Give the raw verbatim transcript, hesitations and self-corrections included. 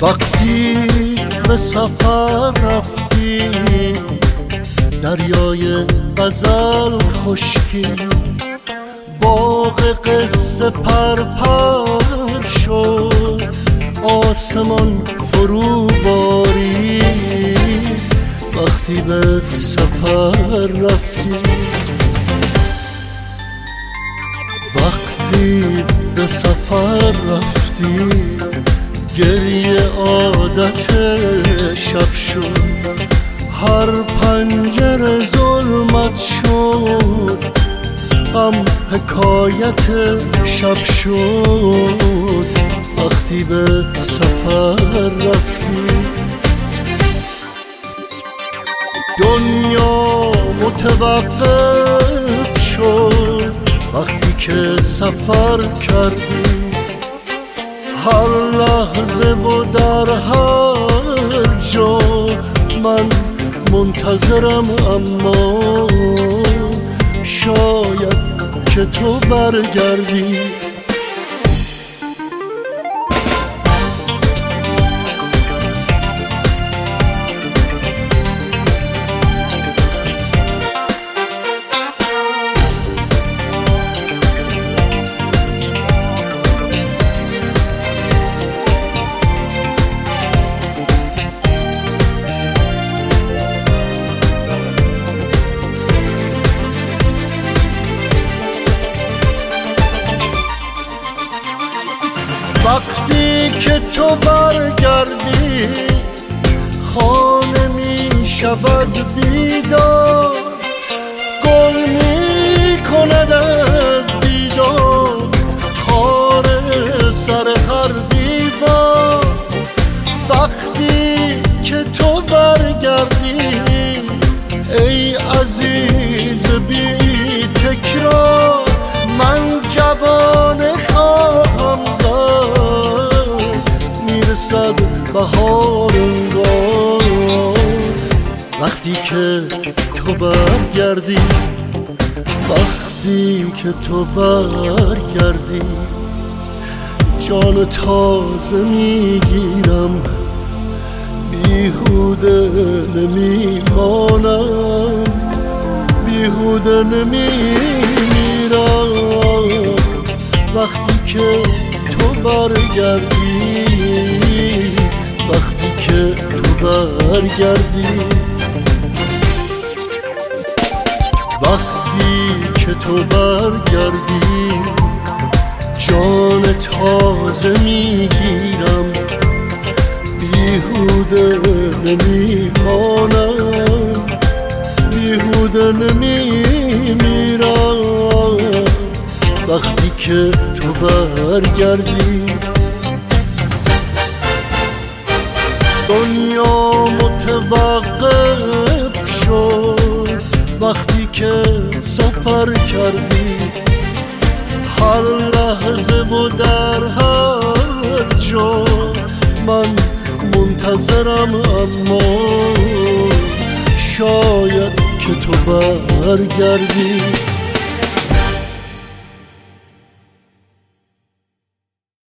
وقتی به سفر رفتی دریای غزل خشکی، باغ قصه پرپر شد، آسمان فرو بارید. وقتی به سفر رفتی، وقتی به سفر رفتی، گریه عادت شب شد، هر پنجره ظلمت شد، غم حکایت شب شد. وقتی به سفر رفتی، دنیا متوقف شد وقتی که سفر کردی، هر لحظه و در هر جا من منتظرم، اما شاید که تو برگردی. وقتی که تو برگردی، خانه می شود بیدار، گل می کند از دیدار خار سر هر دیوار. وقتی که تو برگردی ای عزیز بی تکرار، من جوانه خواهم زد، میرسد بهار انگار. وقتی که تو برگردی، وقتی که تو برگردی، جان تازه میگیرم، بیهوده نمیمانم، بیهوده نمیمیرم. وقتی که تو برگردی، وقتی که تو برگردی، وقتی که تو برگردی، جان تازه میگیرم، بیهوده نمیمانم، بیهوده نمیمیرم. وقتی که تو برگردی، دنیا متوقف شد وقتی که سفر کردی، هر لحظه و در هر جا من منتظرم، اما شاید که تو برگردی.